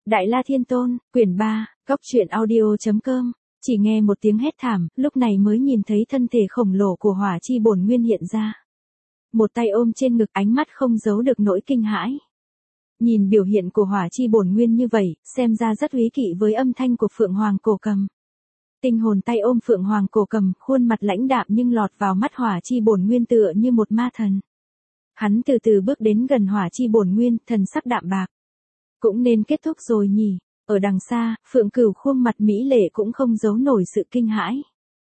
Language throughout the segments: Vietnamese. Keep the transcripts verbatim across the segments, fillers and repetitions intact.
Đại La Thiên Tôn, quyển ba, góc truyện audio.com, chỉ nghe một tiếng hét thảm, lúc này mới nhìn thấy thân thể khổng lồ của hỏa chi bổn nguyên hiện ra. Một tay ôm trên ngực, ánh mắt không giấu được nỗi kinh hãi. Nhìn biểu hiện của hỏa chi bổn nguyên như vậy, xem ra rất úy kỵ với âm thanh của Phượng Hoàng Cổ Cầm. Tinh hồn tay ôm Phượng Hoàng Cổ Cầm, khuôn mặt lãnh đạm nhưng lọt vào mắt hỏa chi bổn nguyên tựa như một ma thần. Hắn từ từ bước đến gần hỏa chi bổn nguyên, thần sắc đạm bạc. Cũng nên kết thúc rồi nhỉ. Ở đằng xa, Phượng Cửu khuôn mặt mỹ lệ cũng không giấu nổi sự kinh hãi.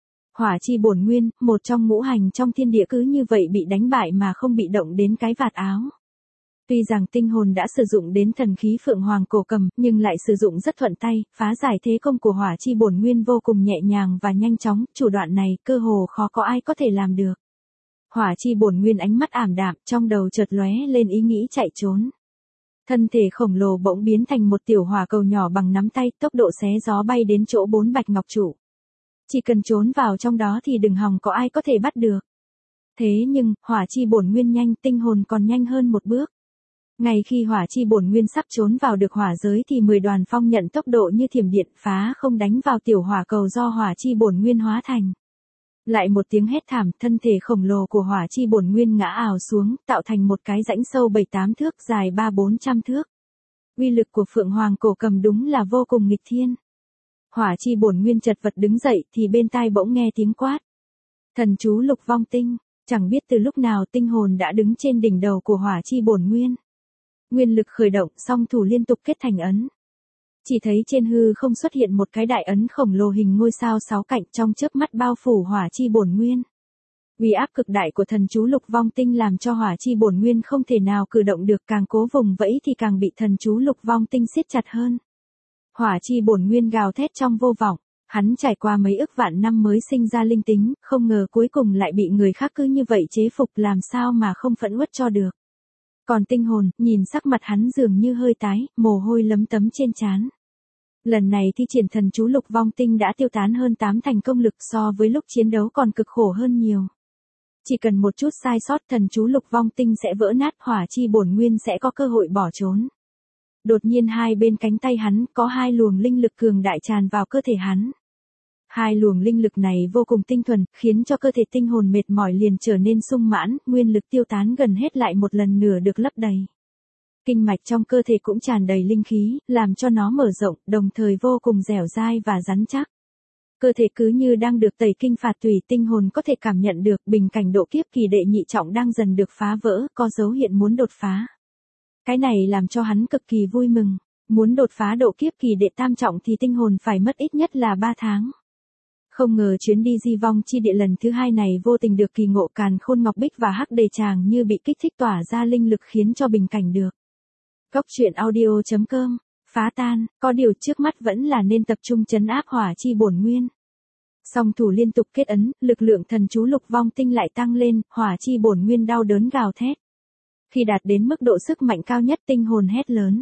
Hỏa chi bổn nguyên, một trong ngũ hành trong thiên địa cứ như vậy bị đánh bại mà không bị động đến cái vạt áo. Tuy rằng tinh hồn đã sử dụng đến thần khí Phượng Hoàng Cổ Cầm, nhưng lại sử dụng rất thuận tay, phá giải thế công của hỏa chi bổn nguyên vô cùng nhẹ nhàng và nhanh chóng, chủ đoạn này cơ hồ khó có ai có thể làm được. Hỏa chi bổn nguyên ánh mắt ảm đạm, trong đầu chợt lóe lên ý nghĩ chạy trốn. Thân thể khổng lồ bỗng biến thành một tiểu hỏa cầu nhỏ bằng nắm tay, tốc độ xé gió bay đến chỗ bốn bạch ngọc trụ. Chỉ cần trốn vào trong đó thì đừng hòng có ai có thể bắt được. Thế nhưng, hỏa chi bổn nguyên nhanh, tinh hồn còn nhanh hơn một bước. Ngay khi hỏa chi bổn nguyên sắp trốn vào được hỏa giới thì mười đoàn phong nhận tốc độ như thiểm điện phá không đánh vào tiểu hỏa cầu do hỏa chi bổn nguyên hóa thành. Lại một tiếng hét thảm, thân thể khổng lồ của hỏa chi bổn nguyên ngã ào xuống, tạo thành một cái rãnh sâu bảy tám thước, dài ba bốn trăm thước. Uy lực của Phượng Hoàng Cổ Cầm đúng là vô cùng nghịch thiên. Hỏa chi bổn nguyên chật vật đứng dậy thì bên tai bỗng nghe tiếng quát. Thần chú Lục Vong Tinh, chẳng biết từ lúc nào tinh hồn đã đứng trên đỉnh đầu của hỏa chi bổn nguyên. Nguyên lực khởi động, song thủ liên tục kết thành ấn. Chỉ thấy trên hư không xuất hiện một cái đại ấn khổng lồ hình ngôi sao sáu cạnh, trong chớp mắt bao phủ hỏa chi bổn nguyên. Uy áp cực đại của thần chú Lục Vong Tinh làm cho hỏa chi bổn nguyên không thể nào cử động được, càng cố vùng vẫy thì càng bị thần chú Lục Vong Tinh siết chặt hơn. Hỏa chi bổn nguyên gào thét trong vô vọng, hắn trải qua mấy ức vạn năm mới sinh ra linh tính, không ngờ cuối cùng lại bị người khác cứ như vậy chế phục, làm sao mà không phẫn uất cho được. Còn tinh hồn, nhìn sắc mặt hắn dường như hơi tái, mồ hôi lấm tấm trên trán. Lần này thi triển thần chú Lục Vong Tinh đã tiêu tán hơn tám thành công lực, so với lúc chiến đấu còn cực khổ hơn nhiều. Chỉ cần một chút sai sót, thần chú Lục Vong Tinh sẽ vỡ nát, hỏa chi bổn nguyên sẽ có cơ hội bỏ trốn. Đột nhiên hai bên cánh tay hắn có hai luồng linh lực cường đại tràn vào cơ thể hắn. Hai luồng linh lực này vô cùng tinh thuần, khiến cho cơ thể tinh hồn mệt mỏi liền trở nên sung mãn, nguyên lực tiêu tán gần hết lại một lần nữa được lấp đầy. Kinh mạch trong cơ thể cũng tràn đầy linh khí, làm cho nó mở rộng, đồng thời vô cùng dẻo dai và rắn chắc. Cơ thể cứ như đang được tẩy kinh phạt tùy, tinh hồn có thể cảm nhận được bình cảnh độ kiếp kỳ đệ nhị trọng đang dần được phá vỡ, có dấu hiện muốn đột phá. Cái này làm cho hắn cực kỳ vui mừng, muốn đột phá độ kiếp kỳ đệ tam trọng thì tinh hồn phải mất ít nhất là ba tháng. Không ngờ chuyến đi di vong chi địa lần thứ hai này vô tình được kỳ ngộ càn khôn ngọc bích và hắc đề tràng như bị kích thích tỏa ra linh lực khiến cho bình cảnh được. Góc truyện audio.com, phá tan, có điều trước mắt vẫn là nên tập trung trấn áp hỏa chi bổn nguyên. Song thủ liên tục kết ấn, lực lượng thần chú Lục Vong Tinh lại tăng lên, hỏa chi bổn nguyên đau đớn gào thét. Khi đạt đến mức độ sức mạnh cao nhất, tinh hồn hét lớn.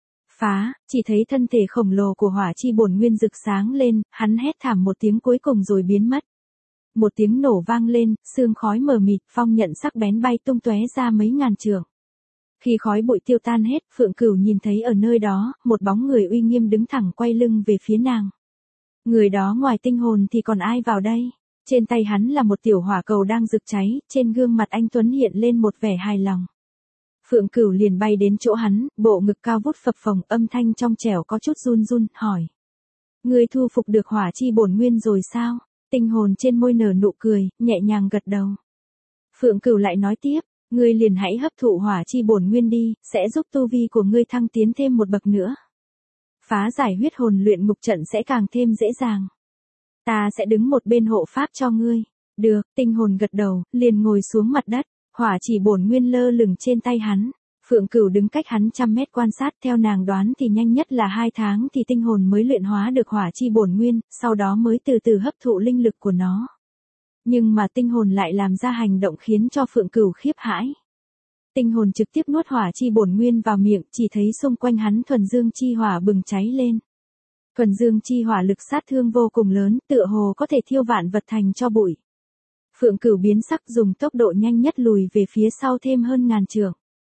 Phá, chỉ thấy thân thể khổng lồ của hỏa chi bổn nguyên rực sáng lên, hắn hét thảm một tiếng cuối cùng rồi biến mất. Một tiếng nổ vang lên, sương khói mờ mịt, phong nhận sắc bén bay tung tóe ra mấy ngàn trượng. Khi khói bụi tiêu tan hết, Phượng Cửu nhìn thấy ở nơi đó, một bóng người uy nghiêm đứng thẳng quay lưng về phía nàng. Người đó ngoài tinh hồn thì còn ai vào đây? Trên tay hắn là một tiểu hỏa cầu đang rực cháy, trên gương mặt anh tuấn hiện lên một vẻ hài lòng. Phượng Cửu liền bay đến chỗ hắn, bộ ngực cao vút phập phồng, âm thanh trong trẻo có chút run run, hỏi. Ngươi thu phục được hỏa chi bổn nguyên rồi sao? Tinh hồn trên môi nở nụ cười, nhẹ nhàng gật đầu. Phượng Cửu lại nói tiếp, ngươi liền hãy hấp thụ hỏa chi bổn nguyên đi, sẽ giúp tu vi của ngươi thăng tiến thêm một bậc nữa. Phá giải huyết hồn luyện ngục trận sẽ càng thêm dễ dàng. Ta sẽ đứng một bên hộ pháp cho ngươi. Được, tinh hồn gật đầu, liền ngồi xuống mặt đất. Hỏa chỉ bổn nguyên lơ lửng trên tay hắn. Phượng Cửu đứng cách hắn trăm mét quan sát, theo nàng đoán thì nhanh nhất là hai tháng thì tinh hồn mới luyện hóa được hỏa chi bổn nguyên, sau đó mới từ từ hấp thụ linh lực của nó. Nhưng mà tinh hồn lại làm ra hành động khiến cho Phượng Cửu khiếp hãi. Tinh hồn trực tiếp nuốt hỏa chi bổn nguyên vào miệng, chỉ thấy xung quanh hắn thuần dương chi hỏa bừng cháy lên. Thuần dương chi hỏa lực sát thương vô cùng lớn, tựa hồ có thể thiêu vạn vật thành cho bụi. Phượng Cửu biến sắc, dùng tốc độ nhanh nhất lùi về phía sau thêm hơn ngàn trượng.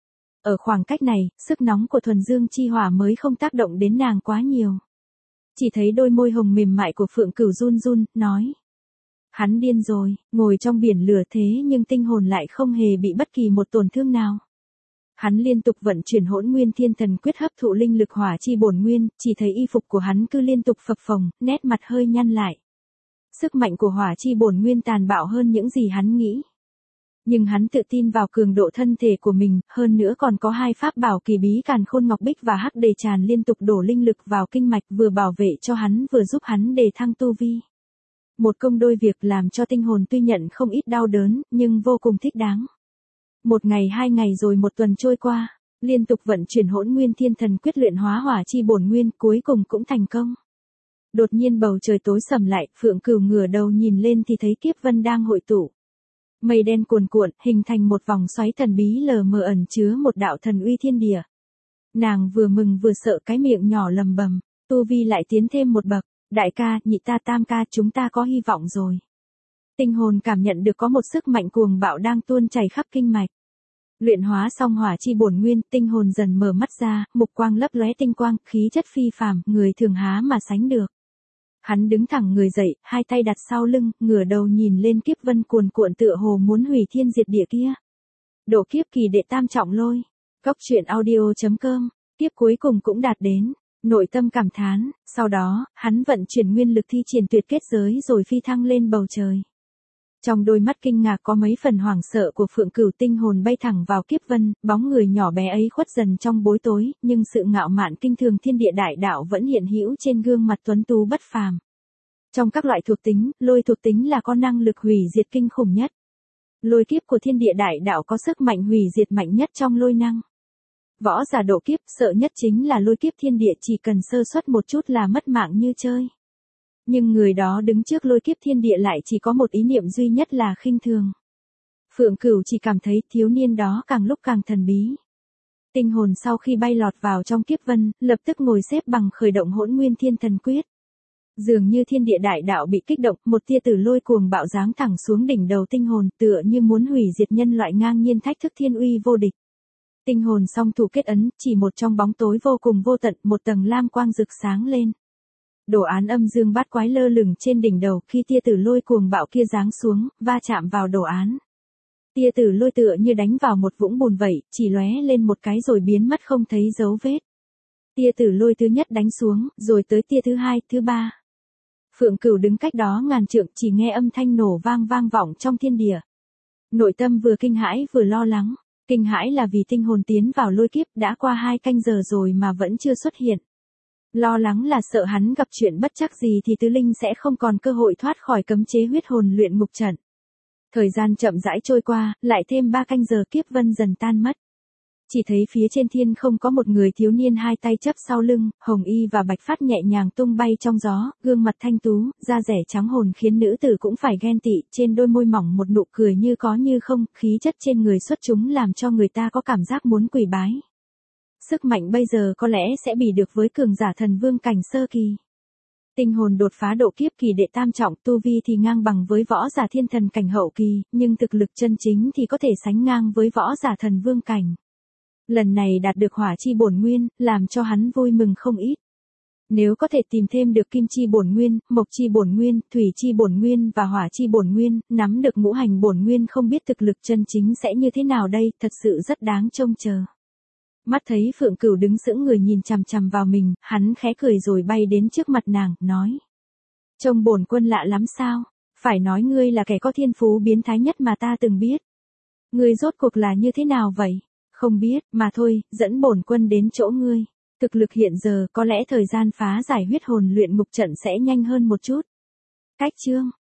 Ở khoảng cách này, sức nóng của thuần dương chi hỏa mới không tác động đến nàng quá nhiều. Chỉ thấy đôi môi hồng mềm mại của Phượng Cửu run run, nói. Hắn điên rồi, ngồi trong biển lửa thế nhưng tinh hồn lại không hề bị bất kỳ một tổn thương nào. Hắn liên tục vận chuyển Hỗn Nguyên Thiên Thần Quyết hấp thụ linh lực hỏa chi bổn nguyên, chỉ thấy y phục của hắn cứ liên tục phập phồng, nét mặt hơi nhăn lại. Sức mạnh của hỏa chi bổn nguyên tàn bạo hơn những gì hắn nghĩ. Nhưng hắn tự tin vào cường độ thân thể của mình, hơn nữa còn có hai pháp bảo kỳ bí Càn Khôn Ngọc Bích và Hắc Đề Tràn liên tục đổ linh lực vào kinh mạch, vừa bảo vệ cho hắn vừa giúp hắn đề thăng tu vi. Một công đôi việc làm cho tinh hồn tuy nhận không ít đau đớn, nhưng vô cùng thích đáng. Một ngày hai ngày rồi một tuần trôi qua, liên tục vận chuyển Hỗn Nguyên Thiên Thần Quyết luyện hóa hỏa chi bổn nguyên, cuối cùng cũng thành công. Đột nhiên bầu trời tối sầm lại, Phượng Cửu ngửa đầu nhìn lên thì thấy kiếp vân đang hội tụ. Mây đen cuồn cuộn, hình thành một vòng xoáy thần bí lờ mờ ẩn chứa một đạo thần uy thiên địa. Nàng vừa mừng vừa sợ, cái miệng nhỏ lầm bầm, tu vi lại tiến thêm một bậc, đại ca, nhị ta, tam ca, chúng ta có hy vọng rồi. Tinh hồn cảm nhận được có một sức mạnh cuồng bạo đang tuôn chảy khắp kinh mạch. Luyện hóa xong hỏa chi bổn nguyên, tinh hồn dần mở mắt ra, mục quang lấp lóe tinh quang, khí chất phi phàm, người thường há mà sánh được. Hắn đứng thẳng người dậy, hai tay đặt sau lưng, ngửa đầu nhìn lên kiếp vân cuồn cuộn tựa hồ muốn hủy thiên diệt địa kia. Độ kiếp kỳ đệ tam trọng lôi. Cốc truyện audio chấm com. Kiếp cuối cùng cũng đạt đến. Nội tâm cảm thán, sau đó, hắn vận chuyển nguyên lực thi triển tuyệt kết giới rồi phi thăng lên bầu trời. Trong đôi mắt kinh ngạc có mấy phần hoảng sợ của Phượng Cửu, tinh hồn bay thẳng vào kiếp vân, bóng người nhỏ bé ấy khuất dần trong bối tối, nhưng sự ngạo mạn kinh thường thiên địa đại đạo vẫn hiện hữu trên gương mặt tuấn tú bất phàm. Trong các loại thuộc tính, lôi thuộc tính là có năng lực hủy diệt kinh khủng nhất. Lôi kiếp của thiên địa đại đạo có sức mạnh hủy diệt mạnh nhất trong lôi năng. Võ giả độ kiếp sợ nhất chính là lôi kiếp thiên địa, chỉ cần sơ suất một chút là mất mạng như chơi. Nhưng người đó đứng trước lôi kiếp thiên địa lại chỉ có một ý niệm duy nhất là khinh thường. Phượng Cửu chỉ cảm thấy thiếu niên đó càng lúc càng thần bí. Tinh hồn sau khi bay lọt vào trong kiếp vân, lập tức ngồi xếp bằng khởi động Hỗn Nguyên Thiên Thần Quyết. Dường như thiên địa đại đạo bị kích động, một tia tử lôi cuồng bạo giáng thẳng xuống đỉnh đầu tinh hồn, tựa như muốn hủy diệt nhân loại, ngang nhiên thách thức thiên uy vô địch. Tinh hồn song thủ kết ấn, chỉ một trong bóng tối vô cùng vô tận, một tầng lam quang rực sáng lên. Đồ án âm dương bát quái lơ lửng trên đỉnh đầu, khi tia tử lôi cuồng bạo kia giáng xuống, va chạm vào đồ án. Tia tử lôi tựa như đánh vào một vũng bùn vậy, chỉ lóe lên một cái rồi biến mất không thấy dấu vết. Tia tử lôi thứ nhất đánh xuống, rồi tới tia thứ hai, thứ ba. Phượng Cửu đứng cách đó ngàn trượng, chỉ nghe âm thanh nổ vang vang vọng trong thiên địa. Nội tâm vừa kinh hãi vừa lo lắng. Kinh hãi là vì tinh hồn tiến vào lôi kiếp đã qua hai canh giờ rồi mà vẫn chưa xuất hiện. Lo lắng là sợ hắn gặp chuyện bất trắc gì thì tứ linh sẽ không còn cơ hội thoát khỏi cấm chế huyết hồn luyện ngục trận. Thời gian chậm rãi trôi qua, lại thêm ba canh giờ kiếp vân dần tan mất. Chỉ thấy phía trên thiên không có một người thiếu niên hai tay chấp sau lưng, hồng y và bạch phát nhẹ nhàng tung bay trong gió, gương mặt thanh tú, da rẻ trắng hồn khiến nữ tử cũng phải ghen tị, trên đôi môi mỏng một nụ cười như có như không, khí chất trên người xuất chúng làm cho người ta có cảm giác muốn quỳ bái. Sức mạnh bây giờ có lẽ sẽ bì được với cường giả thần vương cảnh sơ kỳ. Tinh hồn đột phá độ kiếp kỳ đệ tam trọng, tu vi thì ngang bằng với võ giả thiên thần cảnh hậu kỳ, nhưng thực lực chân chính thì có thể sánh ngang với võ giả thần vương cảnh. Lần này đạt được hỏa chi bổn nguyên, làm cho hắn vui mừng không ít. Nếu có thể tìm thêm được kim chi bổn nguyên, mộc chi bổn nguyên, thủy chi bổn nguyên và hỏa chi bổn nguyên, nắm được ngũ hành bổn nguyên, không biết thực lực chân chính sẽ như thế nào đây, thật sự rất đáng trông chờ. Mắt thấy Phượng Cửu đứng sững người nhìn chằm chằm vào mình, hắn khẽ cười rồi bay đến trước mặt nàng, nói. Trông bổn quân lạ lắm sao, phải nói ngươi là kẻ có thiên phú biến thái nhất mà ta từng biết. Ngươi rốt cuộc là như thế nào vậy? Không biết, mà thôi, dẫn bổn quân đến chỗ ngươi. Thực lực hiện giờ, có lẽ thời gian phá giải huyết hồn luyện ngục trận sẽ nhanh hơn một chút. Cách chương